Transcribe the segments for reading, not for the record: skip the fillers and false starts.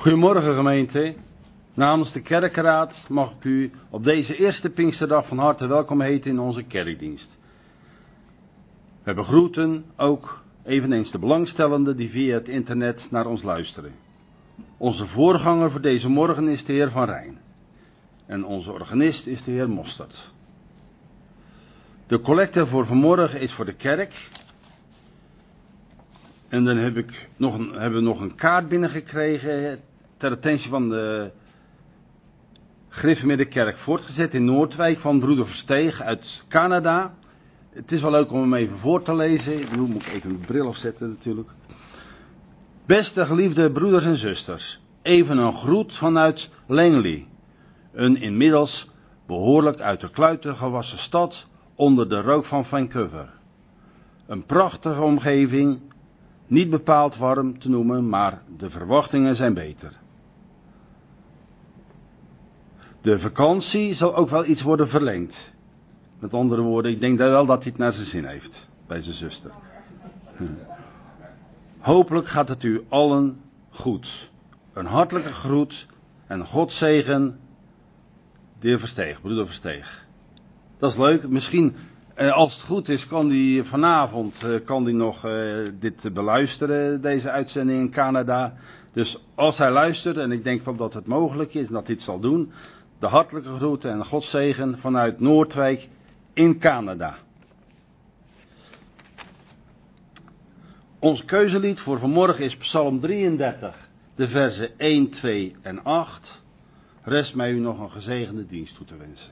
Goedemorgen gemeente. Namens de kerkenraad mag ik u op deze eerste Pinksterdag van harte welkom heten in onze kerkdienst. We begroeten ook eveneens de belangstellenden die via het internet naar ons luisteren. Onze voorganger voor deze morgen is de heer Van Rijn. En onze organist is de heer Mostert. De collecte voor vanmorgen is voor de kerk. En dan hebben we nog een kaart binnengekregen ter attentie van de Griffemiddenkerk voortgezet in Noordwijk van broeder Versteeg uit Canada. Het is wel leuk om hem even voor te lezen. Nu moet ik even mijn bril afzetten natuurlijk. Beste geliefde broeders en zusters, even een groet vanuit Langley. Een inmiddels behoorlijk uit de kluiten gewassen stad onder de rook van Vancouver. Een prachtige omgeving, niet bepaald warm te noemen, maar de verwachtingen zijn beter. De vakantie zal ook wel iets worden verlengd. Met andere woorden, ik denk wel dat hij het naar zijn zin heeft, bij zijn zuster. Hopelijk gaat het u allen goed. Een hartelijke groet en God zegen, de heer Versteeg, broeder Versteeg. Dat is leuk, misschien als het goed is kan hij vanavond nog dit beluisteren, deze uitzending in Canada. Dus als hij luistert, en ik denk wel dat het mogelijk is dat hij het zal doen, de hartelijke groeten en God zegen vanuit Noordwijk in Canada. Ons keuzelied voor vanmorgen is Psalm 33, de versen 1, 2 en 8. Rest mij u nog een gezegende dienst toe te wensen.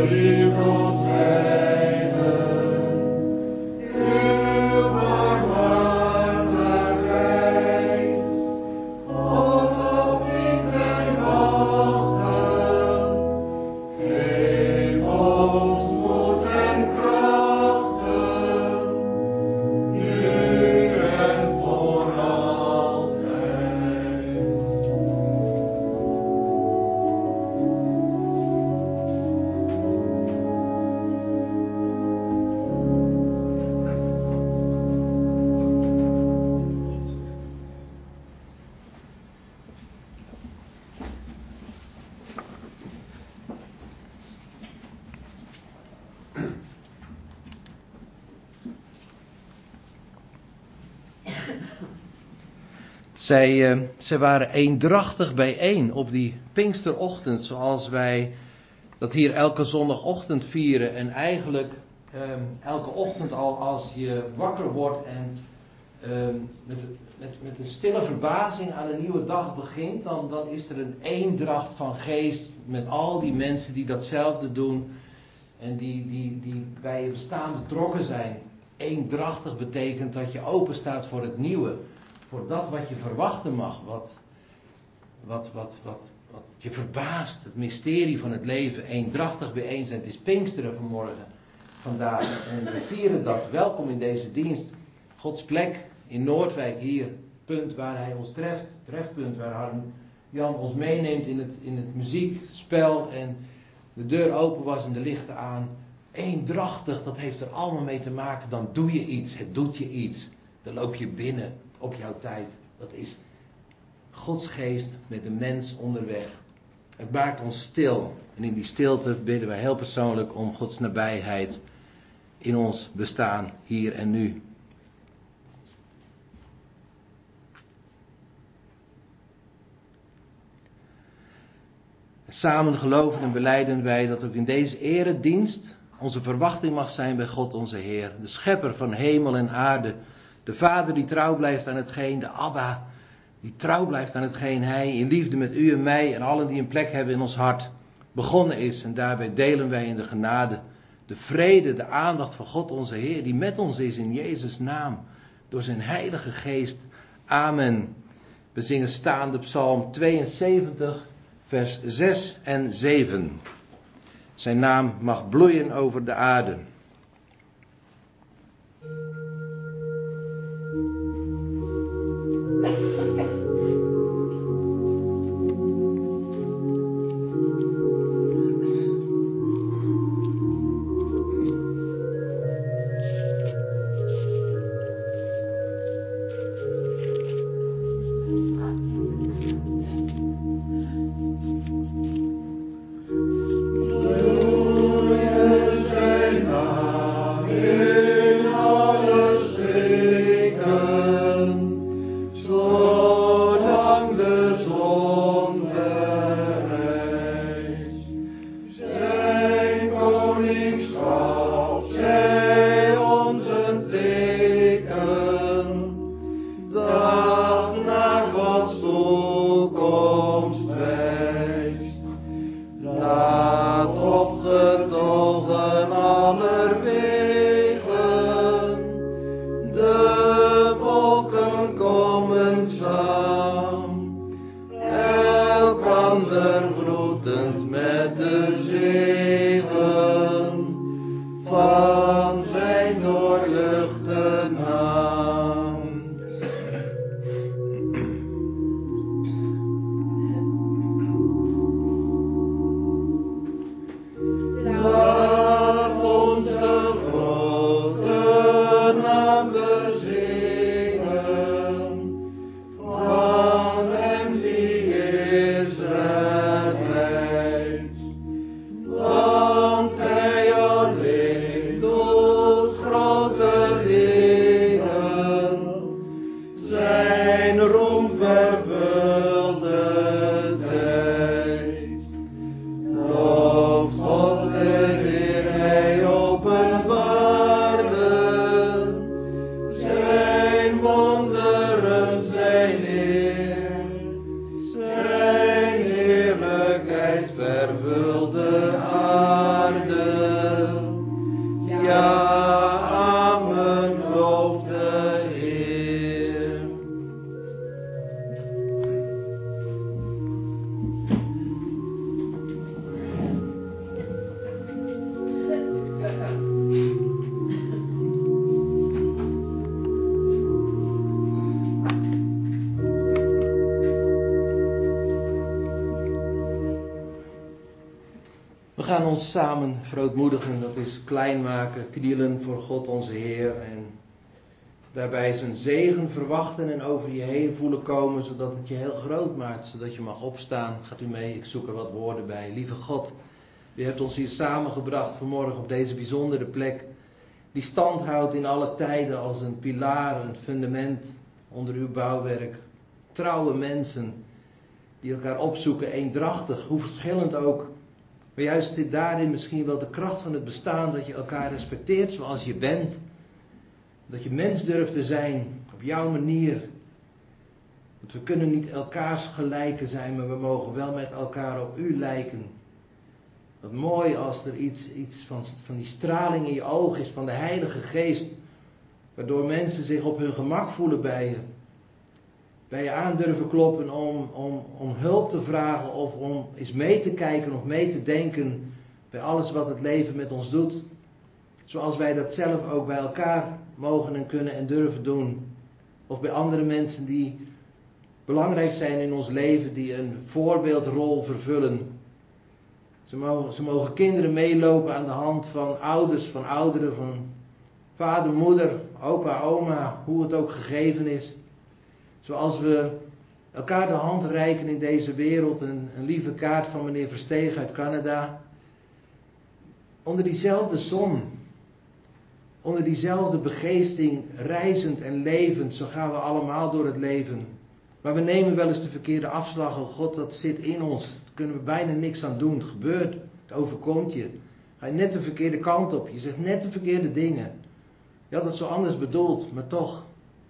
Zij waren eendrachtig bijeen op die Pinksterochtend, zoals wij dat hier elke zondagochtend vieren. En eigenlijk elke ochtend al als je wakker wordt en met een stille verbazing aan een nieuwe dag begint, dan is er een eendracht van geest met al die mensen die datzelfde doen en die bij je bestaan betrokken zijn. Eendrachtig betekent dat je open staat voor het nieuwe. Voor dat wat je verwachten mag, wat je verbaast, het mysterie van het leven, eendrachtig bijeen zijn. Het is Pinksteren vandaag en we vieren dat. Welkom in deze dienst, Gods plek in Noordwijk, hier, punt waar Hij ons treft, trefpunt waar Jan ons meeneemt in het muziekspel en de deur open was en de lichten aan. Eendrachtig, dat heeft er allemaal mee te maken, dan doe je iets, het doet je iets, dan loop je binnen. Op jouw tijd. Dat is Gods geest met de mens onderweg. Het maakt ons stil. En in die stilte bidden wij heel persoonlijk om Gods nabijheid in ons bestaan, hier en nu. Samen geloven en belijden wij dat ook in deze eredienst onze verwachting mag zijn bij God onze Heer. De schepper van hemel en aarde. De Vader die trouw blijft aan hetgeen, de Abba, die trouw blijft aan hetgeen Hij in liefde met u en mij en allen die een plek hebben in ons hart begonnen is. En daarbij delen wij in de genade, de vrede, de aandacht van God onze Heer, die met ons is in Jezus' naam, door zijn Heilige Geest. Amen. We zingen staande Psalm 72, vers 6 en 7. Zijn naam mag bloeien over de aarde. vervulde aarde. We gaan ons samen verootmoedigen, dat is klein maken, knielen voor God onze Heer en daarbij zijn zegen verwachten en over je heen voelen komen, zodat het je heel groot maakt, zodat je mag opstaan. Gaat u mee, ik zoek er wat woorden bij. Lieve God, u hebt ons hier samengebracht vanmorgen op deze bijzondere plek, die stand houdt in alle tijden als een pilaar, een fundament onder uw bouwwerk. Trouwe mensen die elkaar opzoeken, eendrachtig, hoe verschillend ook. Maar juist zit daarin misschien wel de kracht van het bestaan, dat je elkaar respecteert zoals je bent. Dat je mens durft te zijn, op jouw manier. Want we kunnen niet elkaars gelijken zijn, maar we mogen wel met elkaar op u lijken. Wat mooi als er iets van die straling in je oog is, van de Heilige Geest. Waardoor mensen zich op hun gemak voelen bij je. Bij je aan durven kloppen om hulp te vragen of om eens mee te kijken of mee te denken bij alles wat het leven met ons doet. Zoals wij dat zelf ook bij elkaar mogen en kunnen en durven doen. Of bij andere mensen die belangrijk zijn in ons leven, die een voorbeeldrol vervullen. Ze mogen kinderen meelopen aan de hand van ouders, van ouderen, van vader, moeder, opa, oma, hoe het ook gegeven is. Zoals we elkaar de hand reiken in deze wereld, een lieve kaart van meneer Versteeg uit Canada. Onder diezelfde zon, onder diezelfde begeesting, reizend en levend, zo gaan we allemaal door het leven. Maar we nemen wel eens de verkeerde afslag, oh God, dat zit in ons, daar kunnen we bijna niks aan doen, het gebeurt, het overkomt je. Ga je net de verkeerde kant op, je zegt net de verkeerde dingen. Je had het zo anders bedoeld, maar toch.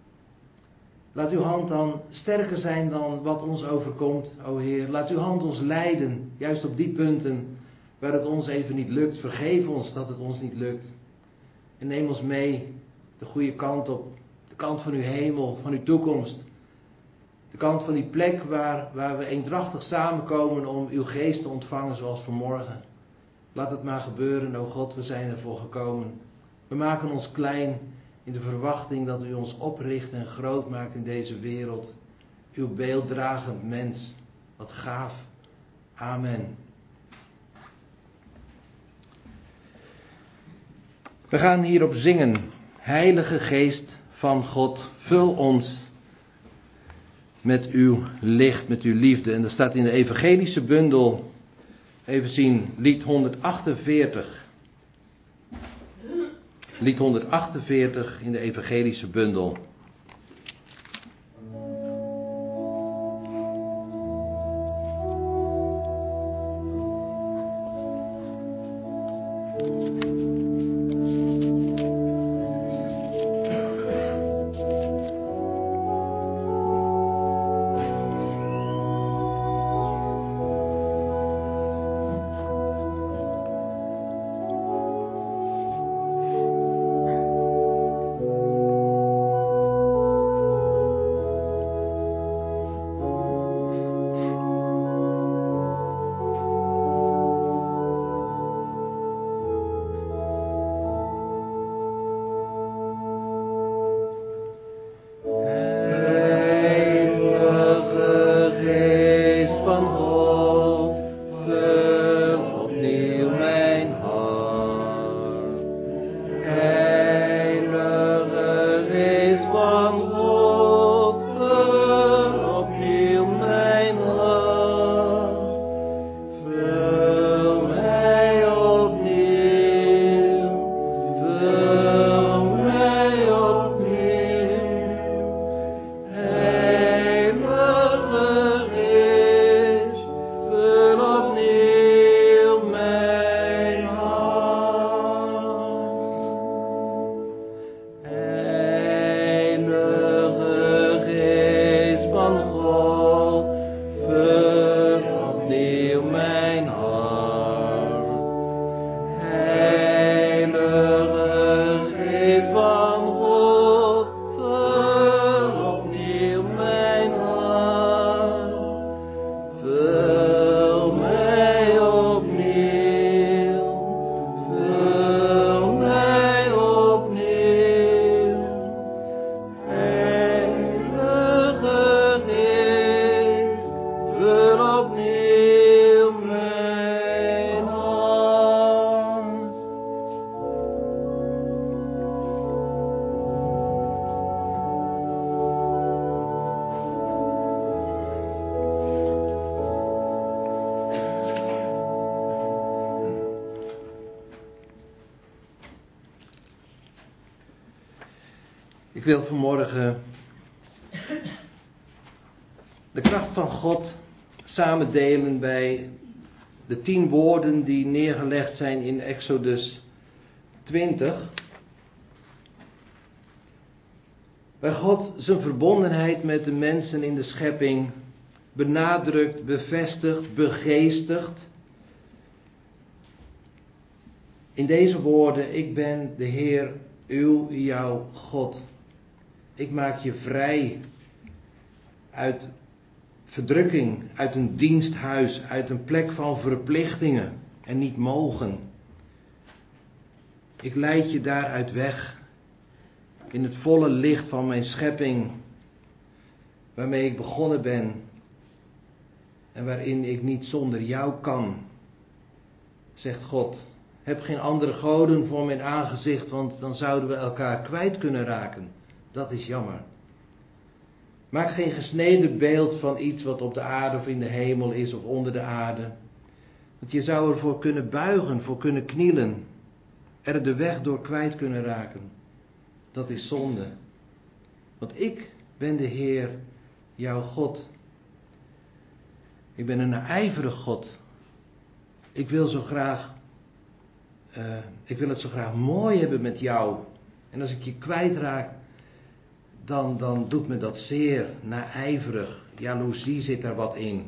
Laat uw hand dan sterker zijn dan wat ons overkomt, o Heer. Laat uw hand ons leiden, juist op die punten waar het ons even niet lukt. Vergeef ons dat het ons niet lukt. En neem ons mee de goede kant op. De kant van uw hemel, van uw toekomst. De kant van die plek waar we eendrachtig samenkomen om uw geest te ontvangen zoals vanmorgen. Laat het maar gebeuren, o God, we zijn ervoor gekomen. We maken ons klein in de verwachting dat u ons opricht en groot maakt in deze wereld. Uw beelddragend mens. Wat gaaf. Amen. We gaan hierop zingen. Heilige Geest van God, vul ons met uw licht, met uw liefde. En dat staat in de evangelische bundel, even zien, lied 148. Lied 148 in de evangelische bundel. Ik wil vanmorgen de kracht van God samen delen bij de 10 woorden die neergelegd zijn in Exodus 20. Waar God zijn verbondenheid met de mensen in de schepping benadrukt, bevestigt, begeestigt. In deze woorden: ik ben de Heer, jouw God. Ik maak je vrij uit verdrukking, uit een diensthuis, uit een plek van verplichtingen en niet mogen. Ik leid je daaruit weg in het volle licht van mijn schepping, waarmee ik begonnen ben en waarin ik niet zonder jou kan, zegt God. Heb geen andere goden voor mijn aangezicht, want dan zouden we elkaar kwijt kunnen raken. Dat is jammer. Maak geen gesneden beeld van iets wat op de aarde of in de hemel is of onder de aarde. Want je zou ervoor kunnen buigen, voor kunnen knielen. Er de weg door kwijt kunnen raken. Dat is zonde. Want ik ben de Heer, jouw God. Ik ben een naijverig God. Ik wil het zo graag mooi hebben met jou. En als ik je kwijtraak, dan doet me dat zeer, naijverig. Jaloezie zit daar wat in.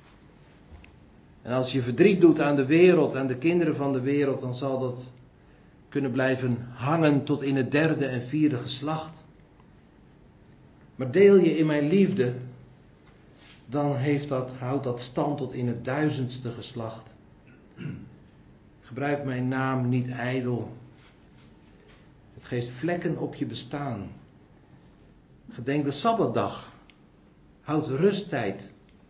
En als je verdriet doet aan de wereld, aan de kinderen van de wereld, dan zal dat kunnen blijven hangen tot in het 3e en 4e geslacht. Maar deel je in mijn liefde, dan houdt dat stand tot in het 1000ste geslacht. Gebruik mijn naam niet ijdel. Het geeft vlekken op je bestaan. Gedenk de Sabbatdag. Houd rusttijd.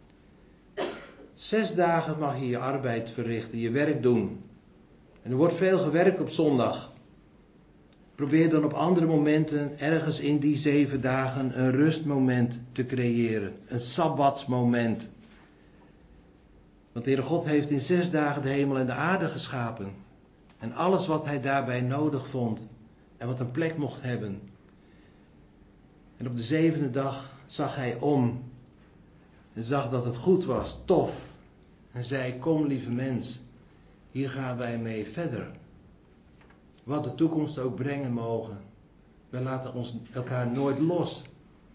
6 dagen mag je je arbeid verrichten, je werk doen. En er wordt veel gewerkt op zondag. Probeer dan op andere momenten ergens in die 7 dagen een rustmoment te creëren. Een sabbatsmoment. Want de Heere God heeft in 6 dagen de hemel en de aarde geschapen. En alles wat hij daarbij nodig vond. En wat een plek mocht hebben. En op de 7e dag zag hij om. En zag dat het goed was, tof. En zei: kom lieve mens, hier gaan wij mee verder. Wat de toekomst ook brengen mogen. Wij laten elkaar nooit los.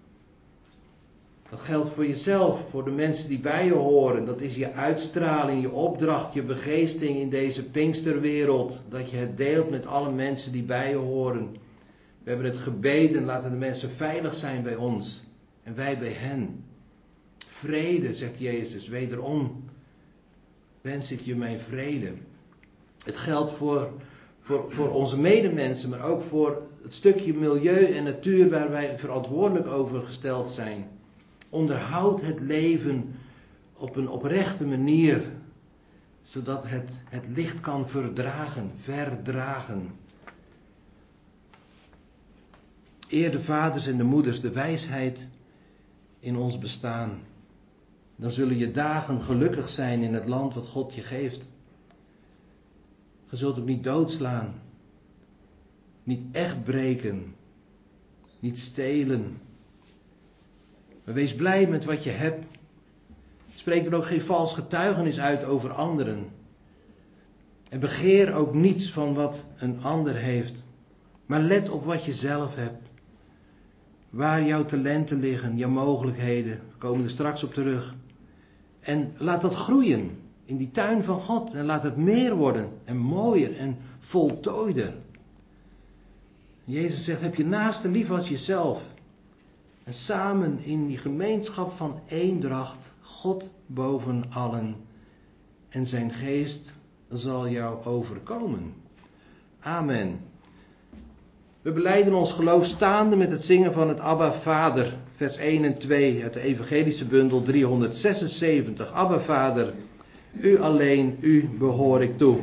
Dat geldt voor jezelf, voor de mensen die bij je horen. Dat is je uitstraling, je opdracht, je begeesting in deze Pinksterwereld. Dat je het deelt met alle mensen die bij je horen. We hebben het gebeden, laten de mensen veilig zijn bij ons. En wij bij hen. Vrede, zegt Jezus, wederom wens ik je mijn vrede. Het geldt voor onze medemensen, maar ook voor het stukje milieu en natuur waar wij verantwoordelijk over gesteld zijn. Onderhoud het leven op een oprechte manier, zodat het licht kan verdragen. Eer de vaders en de moeders, de wijsheid in ons bestaan. Dan zullen je dagen gelukkig zijn in het land wat God je geeft. Je zult ook niet doodslaan, niet echt breken, niet stelen. Maar wees blij met wat je hebt. Spreek er ook geen vals getuigenis uit over anderen. En begeer ook niets van wat een ander heeft. Maar let op wat je zelf hebt. Waar jouw talenten liggen, jouw mogelijkheden. We komen er straks op terug. En laat dat groeien in die tuin van God. En laat het meer worden en mooier en voltooider. Jezus zegt: heb je naaste lief als jezelf. En samen in die gemeenschap van eendracht, God boven allen. En zijn geest zal jou overkomen. Amen. We belijden ons geloof staande met het zingen van het Abba Vader. Vers 1 en 2 uit de evangelische bundel 376. Abba Vader, u alleen, u behoor ik toe.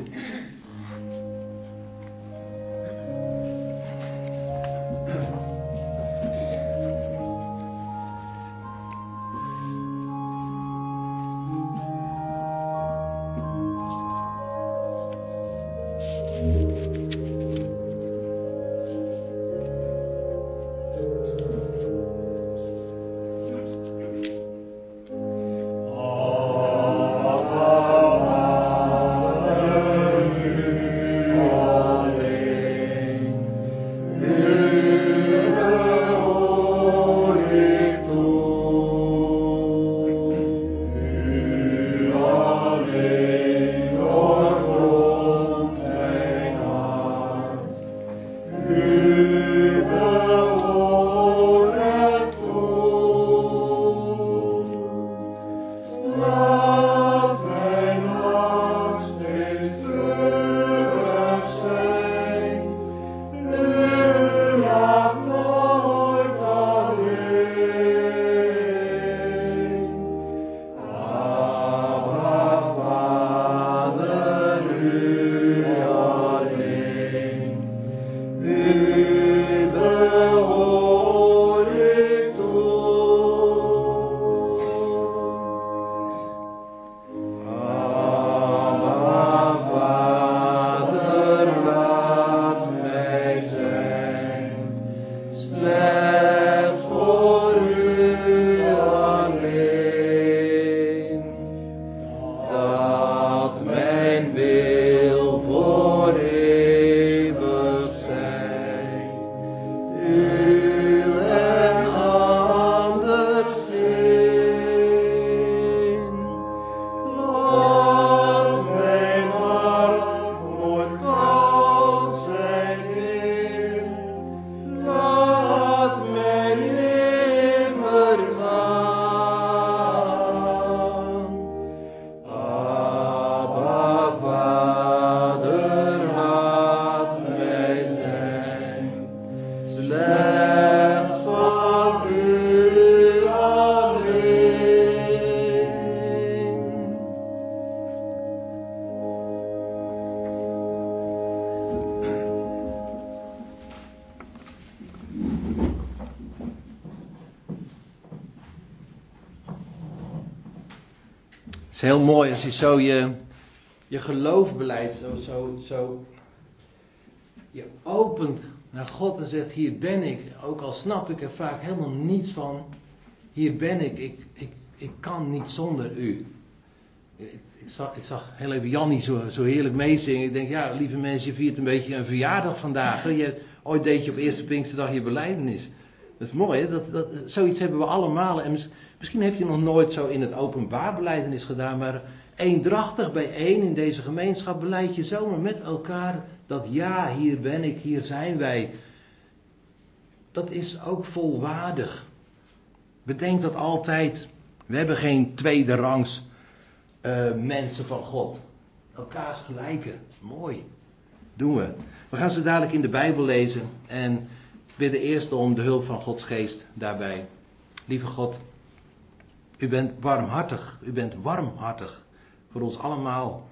heel mooi als je zo je geloof beleidt, zo je opent naar God en zegt, hier ben ik. Ook al snap ik er vaak helemaal niets van, hier ben ik. Ik kan niet zonder u. Ik zag heel even Jannie zo heerlijk meezingen. Ik denk, ja, lieve mensen, je viert een beetje een verjaardag vandaag. Ooit deed je op eerste Pinksterdag je belijdenis. Dat is mooi, hè? Zoiets hebben we allemaal. En misschien heb je nog nooit zo in het openbaar belijdenis gedaan, maar eendrachtig bijeen in deze gemeenschap beleid je zomaar met elkaar dat ja, hier ben ik, hier zijn wij. Dat is ook volwaardig. Bedenk dat altijd. We hebben geen tweede rangs mensen van God. Elkaars gelijken. Mooi. Doen we. We gaan ze dadelijk in de Bijbel lezen. En bidden eerst om de hulp van Gods geest daarbij. Lieve God. U bent warmhartig. U bent warmhartig. Voor ons allemaal.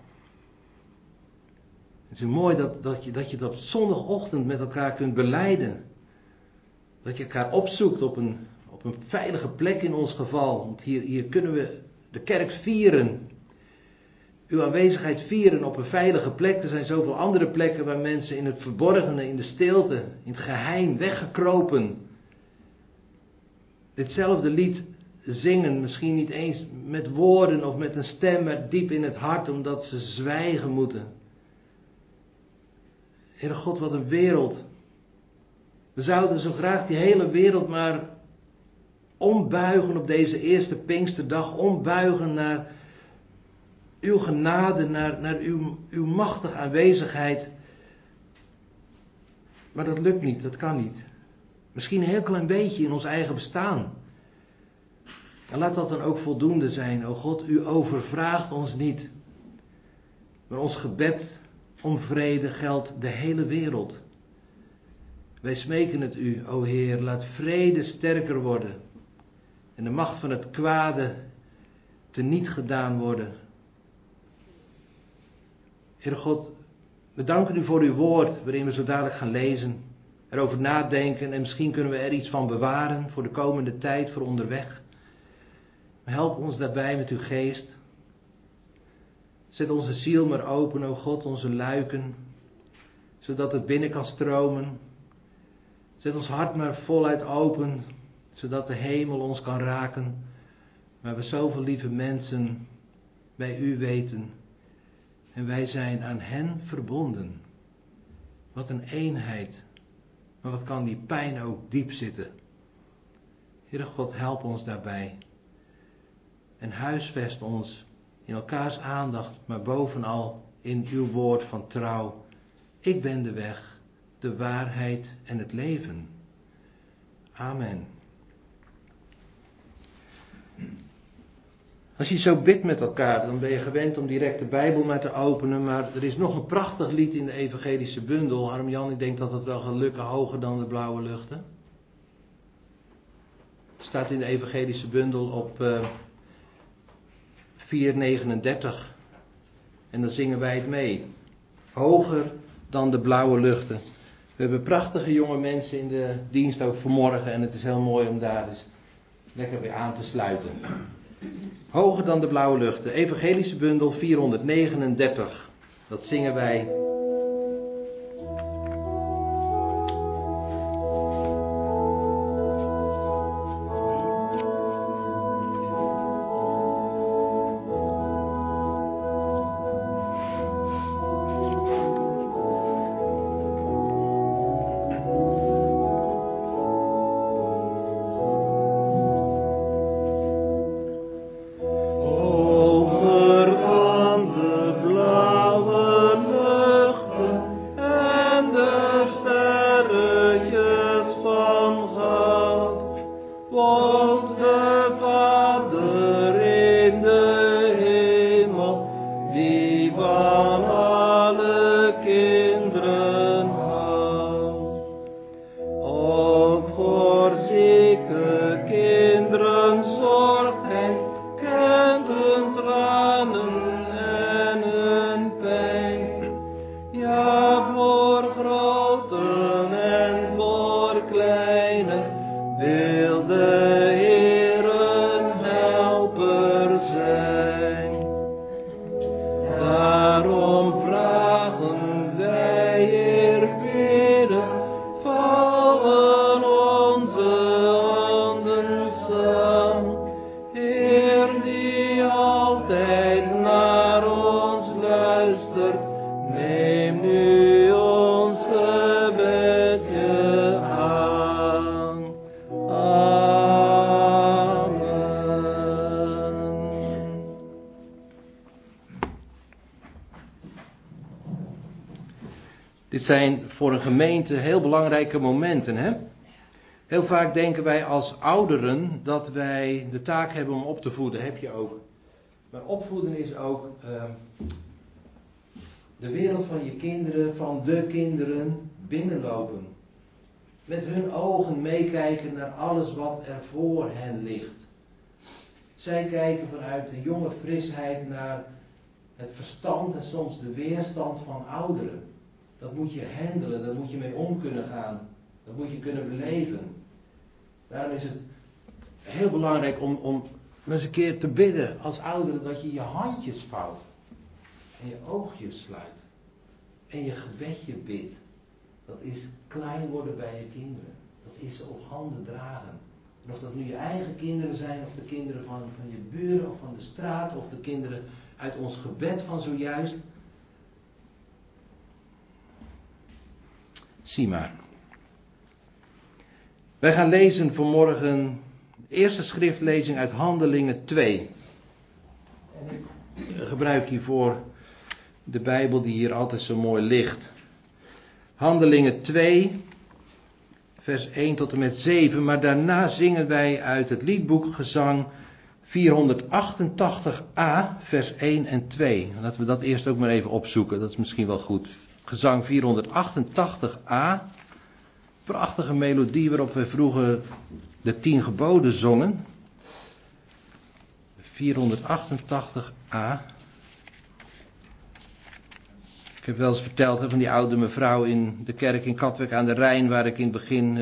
Het is mooi dat je dat op zondagochtend met elkaar kunt belijden. Dat je elkaar opzoekt op een veilige plek in ons geval. Want hier kunnen we de kerk vieren. Uw aanwezigheid vieren op een veilige plek. Er zijn zoveel andere plekken waar mensen in het verborgene, in de stilte, in het geheim, weggekropen. Ditzelfde lied zingen, misschien niet eens met woorden of met een stem, maar diep in het hart, omdat ze zwijgen moeten. Heere God, wat een wereld. We zouden zo graag die hele wereld maar ombuigen op deze eerste Pinksterdag. Ombuigen naar uw genade, naar uw machtige aanwezigheid. Maar dat lukt niet, dat kan niet. Misschien een heel klein beetje in ons eigen bestaan. En laat dat dan ook voldoende zijn. O God, u overvraagt ons niet. Maar ons gebed om vrede geldt de hele wereld. Wij smeken het u, o Heer, laat vrede sterker worden. En de macht van het kwade teniet gedaan worden. Heere God, we danken u voor uw woord, waarin we zo dadelijk gaan lezen, erover nadenken en misschien kunnen we er iets van bewaren voor de komende tijd, voor onderweg. Maar help ons daarbij met uw geest. Zet onze ziel maar open, o God, onze luiken, zodat het binnen kan stromen. Zet ons hart maar voluit open, zodat de hemel ons kan raken, waar we zoveel lieve mensen bij u weten. En wij zijn aan hen verbonden. Wat een eenheid. Maar wat kan die pijn ook diep zitten. Heere God, help ons daarbij. En huisvest ons in elkaars aandacht, maar bovenal in uw woord van trouw. Ik ben de weg, de waarheid en het leven. Amen. Als je zo bidt met elkaar, dan ben je gewend om direct de Bijbel maar te openen. Maar er is nog een prachtig lied in de evangelische bundel. Harm-Jan, ik denk dat dat wel gaat lukken, hoger dan de blauwe luchten. Het staat in de evangelische bundel op 439. En dan zingen wij het mee. Hoger dan de blauwe luchten. We hebben prachtige jonge mensen in de dienst ook vanmorgen. En het is heel mooi om daar dus lekker weer aan te sluiten. Hoger dan de blauwe luchten. Evangelische bundel 439. Dat zingen wij. Hoger dan de blauwe lucht. neem nu ons gebedje aan. Amen. Dit zijn voor een gemeente heel belangrijke momenten, hè? Heel vaak denken wij als ouderen dat wij de taak hebben om op te voeden, heb je ook. Maar opvoeden is ook de wereld van je kinderen, van de kinderen, binnenlopen. Met hun ogen meekijken naar alles wat er voor hen ligt. Zij kijken vanuit de jonge frisheid naar het verstand en soms de weerstand van ouderen. Dat moet je handelen, daar moet je mee om kunnen gaan. Dat moet je kunnen beleven. Daarom is het heel belangrijk om eens een keer te bidden als ouderen dat je je handjes vouwt. En je oogjes sluit. En je gebedje bidt. Dat is klein worden bij je kinderen. Dat is ze op handen dragen. En of dat nu je eigen kinderen zijn, of de kinderen van je buren, of van de straat, of de kinderen uit ons gebed van zojuist. Zie maar. Wij gaan lezen vanmorgen de eerste schriftlezing uit Handelingen 2. En ik gebruik hiervoor de Bijbel die hier altijd zo mooi ligt. Handelingen 2, vers 1 tot en met 7. Maar daarna zingen wij uit het liedboek Gezang 488a, vers 1 en 2. Laten we dat eerst ook maar even opzoeken, dat is misschien wel goed. Gezang 488a. Prachtige melodie waarop we vroeger de 10 geboden zongen. 488a. Ik heb wel eens verteld van die oude mevrouw in de kerk in Katwijk aan de Rijn, waar ik in het begin,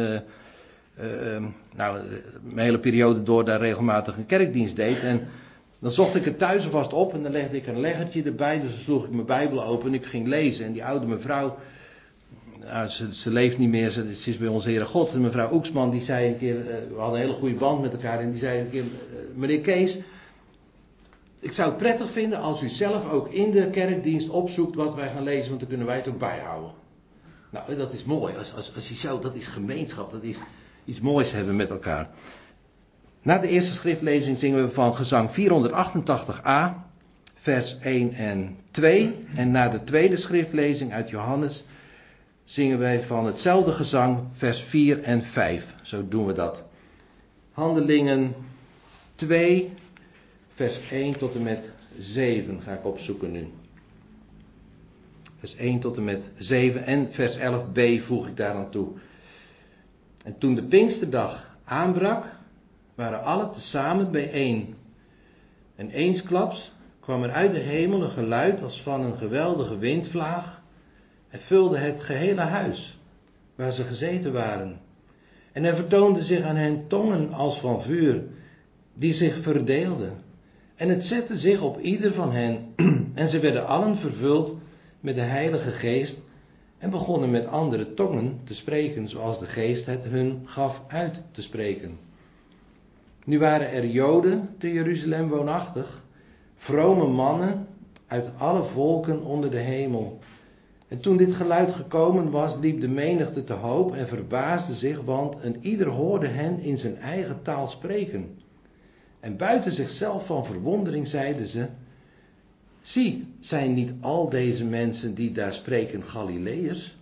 mijn hele periode door daar regelmatig een kerkdienst deed. En dan zocht ik het thuis alvast op en dan legde ik een leggertje erbij, dus dan sloeg ik mijn Bijbel open en ik ging lezen. En die oude mevrouw, nou, ze leeft niet meer, ze is bij onze Heere God. En mevrouw Oeksman, die zei een keer, we hadden een hele goede band met elkaar, en die zei een keer, meneer Kees, ik zou het prettig vinden als u zelf ook in de kerkdienst opzoekt wat wij gaan lezen, want dan kunnen wij het ook bijhouden. Nou, dat is mooi, als je zo, dat is gemeenschap, dat is iets moois hebben met elkaar. Na de eerste schriftlezing zingen we van Gezang 488a, vers 1 en 2. En na de tweede schriftlezing uit Johannes zingen wij van hetzelfde gezang, vers 4 en 5. Zo doen we dat. Handelingen 2, vers 1 tot en met 7 ga ik opzoeken nu. Vers 1 tot en met 7 en vers 11b voeg ik daar aan toe. En toen de Pinksterdag aanbrak, waren allen tezamen bijeen. En eensklaps kwam er uit de hemel een geluid als van een geweldige windvlaag en vulde het gehele huis waar ze gezeten waren. En er vertoonde zich aan hen tongen als van vuur, die zich verdeelden. En het zette zich op ieder van hen, en ze werden allen vervuld met de Heilige Geest en begonnen met andere tongen te spreken, zoals de Geest het hun gaf uit te spreken. Nu waren er Joden te Jeruzalem woonachtig, vrome mannen uit alle volken onder de hemel. En toen dit geluid gekomen was, liep de menigte te hoop en verbaasde zich, want een ieder hoorde hen in zijn eigen taal spreken. En buiten zichzelf van verwondering zeiden ze, zie, zijn niet al deze mensen die daar spreken Galileërs?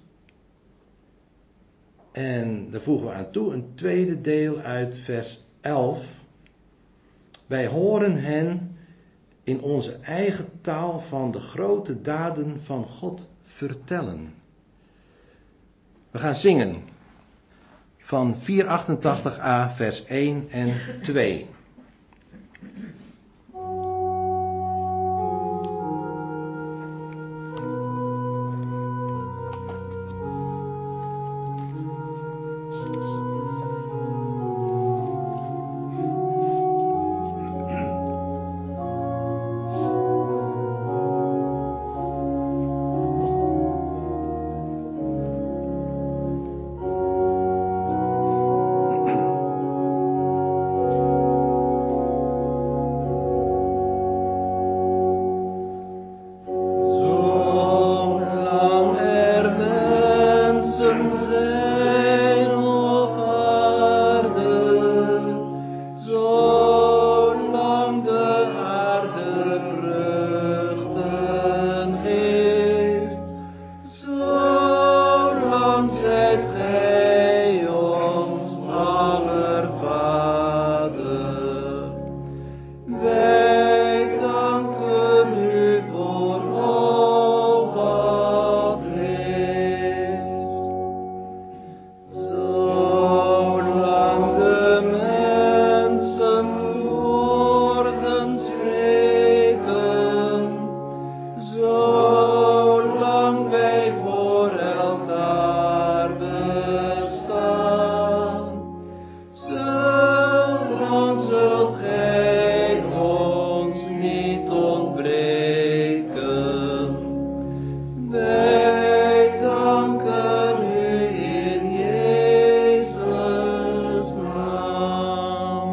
En daar voegen we aan toe een tweede deel uit vers 11. Wij horen hen in onze eigen taal van de grote daden van God vertellen. We gaan zingen van 488a vers 1 en 2. Wij danken u in Jezus' naam.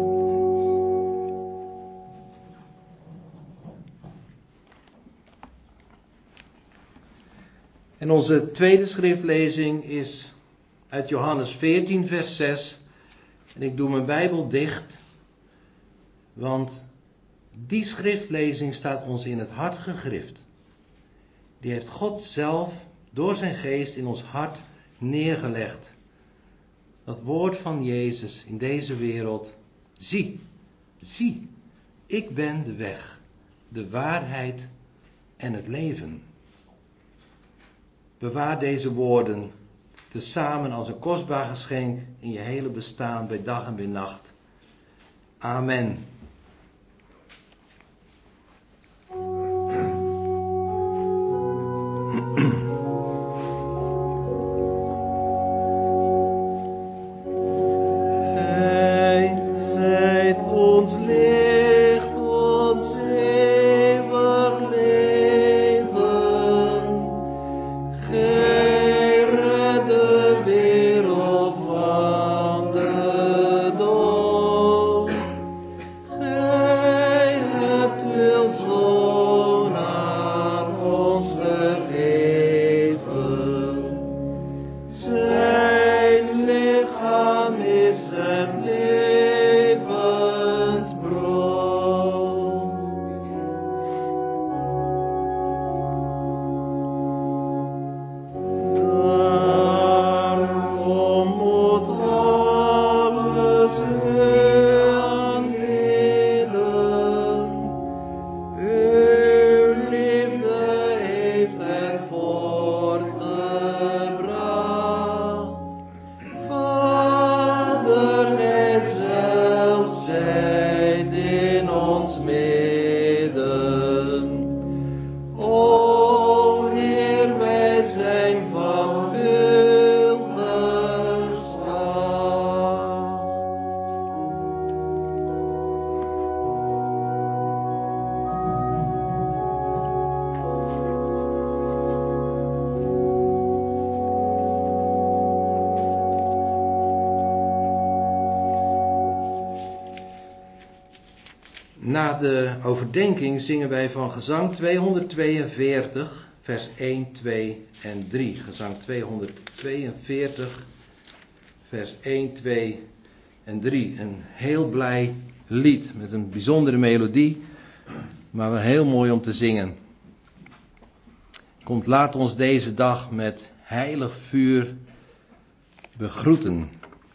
En onze tweede schriftlezing is uit Johannes 14, vers 6. En ik doe mijn Bijbel dicht, want die schriftlezing staat ons in het hart gegrift. Die heeft God zelf door zijn geest in ons hart neergelegd. Dat woord van Jezus in deze wereld. Zie, ik ben de weg, de waarheid en het leven. Bewaar deze woorden tezamen als een kostbaar geschenk in je hele bestaan bij dag en bij nacht. Amen. Na de overdenking zingen wij van gezang 242, vers 1, 2 en 3. Gezang 242, vers 1, 2 en 3. Een heel blij lied met een bijzondere melodie, maar wel heel mooi om te zingen. Komt, laat ons deze dag met heilig vuur begroeten.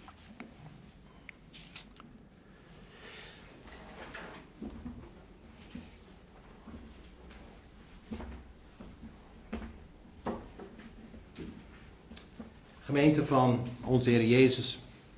Gemeente van onze Heer Jezus.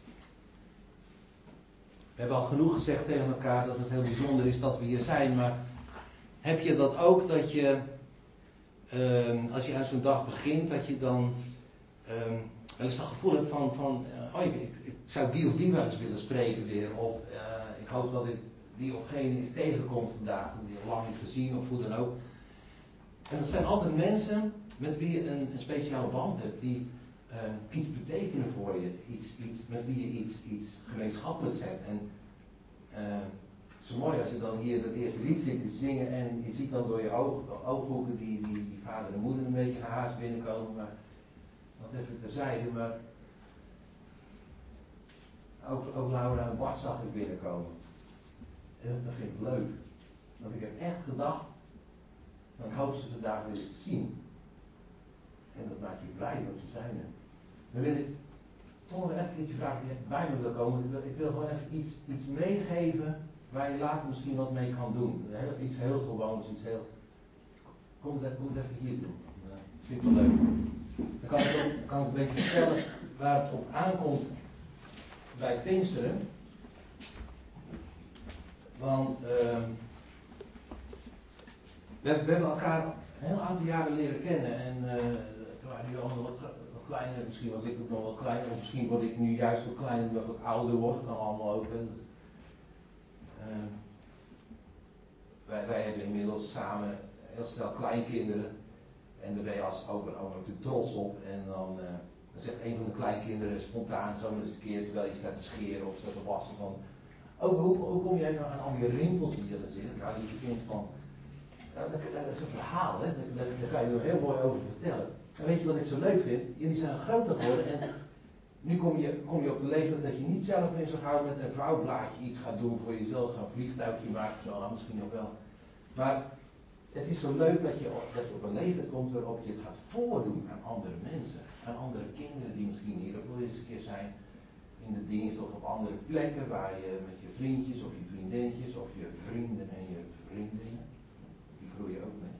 We hebben al genoeg gezegd tegen elkaar dat het heel bijzonder is dat we hier zijn, maar heb je dat ook, dat je, als je aan zo'n dag begint, dat je dan wel eens dat gevoel hebt van ik zou die of die wel eens willen spreken weer, of ik hoop dat ik die of gene eens tegenkom vandaag, die al lang niet gezien of hoe dan ook. En dat zijn altijd mensen met wie je een speciale band hebt, die iets betekenen voor je, iets met wie je iets gemeenschappelijks hebt. En het is zo mooi als je dan hier het eerste lied zit te zingen en je ziet dan door je ooghoeken die vader en moeder een beetje gehaast binnenkomen, maar dat even terzijde, maar ook Laura en Bart zag ik binnenkomen. En dat vind ik leuk. Want ik heb echt gedacht, dan hoop ze vandaag weer eens te zien. En dat maakt je blij dat ze zijn er. Dan wil ik toch nog even een keertje vragen of je even bij me wil komen. Ik wil gewoon even iets meegeven waar je later misschien wat mee kan doen. Iets heel gewoons, iets heel... Kom het even hier doen. Dat vind ik wel leuk. Dan kan ik een beetje vertellen waar het op aankomt bij Pinksteren. Want we hebben elkaar een heel aantal jaren leren kennen. En toen waren jullie allemaal wat kleiner. Misschien was ik ook nog wat kleiner. Of misschien word ik nu juist wat kleiner omdat ik ouder word. Dat kan allemaal ook. Wij hebben inmiddels samen heel snel kleinkinderen. En daar ben je als opa en oma natuurlijk trots op. En dan zegt een van de kleinkinderen spontaan zo eens een keer, terwijl je staat te scheren of staat te wassen van... Hoe kom jij nou aan al die rimpels die er zitten? Nou, die kind van... dat is een verhaal, hè? Daar ga je er heel mooi over vertellen. En weet je wat ik zo leuk vind? Jullie zijn groter geworden en nu kom je op de leeftijd dat je niet zelf meer zo gauw met een vouwblaadje iets gaat doen voor jezelf, een vliegtuigje maken of zo, nou, misschien ook wel. Maar het is zo leuk dat je op een leeftijd komt waarop je het gaat voordoen aan andere mensen. Aan andere kinderen die misschien hier ook wel eens een keer zijn in de dienst of op andere plekken waar je met je vriendjes of je vriendinnetjes of je vrienden en je vriendinnen, die groeien ook mee,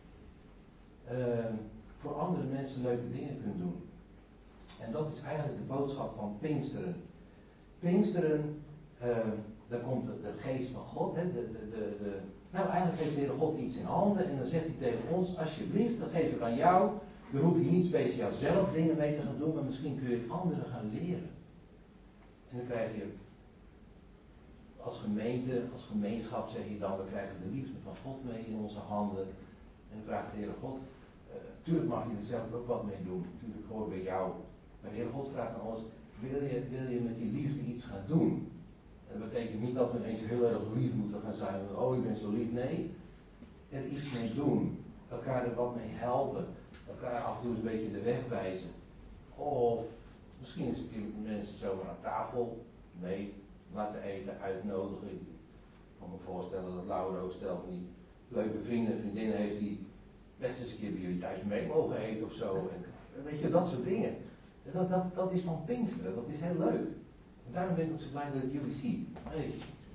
voor andere mensen leuke dingen kunt doen. En dat is eigenlijk de boodschap van Pinksteren. Pinksteren, daar komt de geest van God. Hè, nou, eigenlijk geeft de Heer God iets in handen en dan zegt hij tegen ons, alsjeblieft, dat geef ik aan jou. Dan hoef je niet speciaal zelf dingen mee te gaan doen, maar misschien kun je anderen gaan leren. En dan krijg je als gemeente, als gemeenschap zeg je dan, we krijgen de liefde van God mee in onze handen. En dan vraagt de Heer God, tuurlijk mag je er zelf ook wat mee doen, natuurlijk hoort bij jou. Maar de Heer God vraagt aan ons, wil je met die liefde iets gaan doen? En dat betekent niet dat we ineens heel erg lief moeten gaan zijn. Oh, ik ben zo lief. Nee, er iets mee doen. Elkaar er wat mee helpen. Elkaar af en toe eens een beetje de weg wijzen. Of misschien eens een keer mensen zomaar aan tafel mee laten eten, uitnodigen. Ik kan me voorstellen dat Laura ook stel van die leuke vrienden en vriendinnen heeft die best eens een keer bij jullie thuis mee mogen eten of zo. En weet je, dat soort dingen. Dat is van Pinksteren, dat is heel leuk. En daarom ben ik ook zo blij dat ik jullie zie. Hey.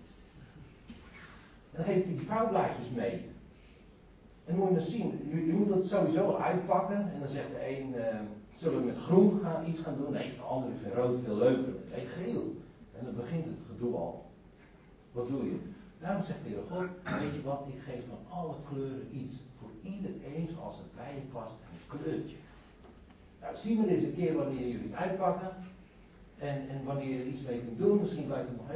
En dan geef ik die vouwblaadjes mee. En dan moet je maar zien, je moet dat sowieso uitpakken. En dan zegt de een, zullen we met groen iets gaan doen? Nee, de andere vindt rood veel leuker. Nee, geel. En dan begint het gedoe al. Wat doe je? Daarom zegt de Heer God, weet je wat, ik geef van alle kleuren iets. Voor iedereen zoals het bij je past, een kleurtje. Nou, zie maar eens een keer wanneer jullie het uitpakken. En wanneer je er iets mee kunt doen, misschien blijft het nog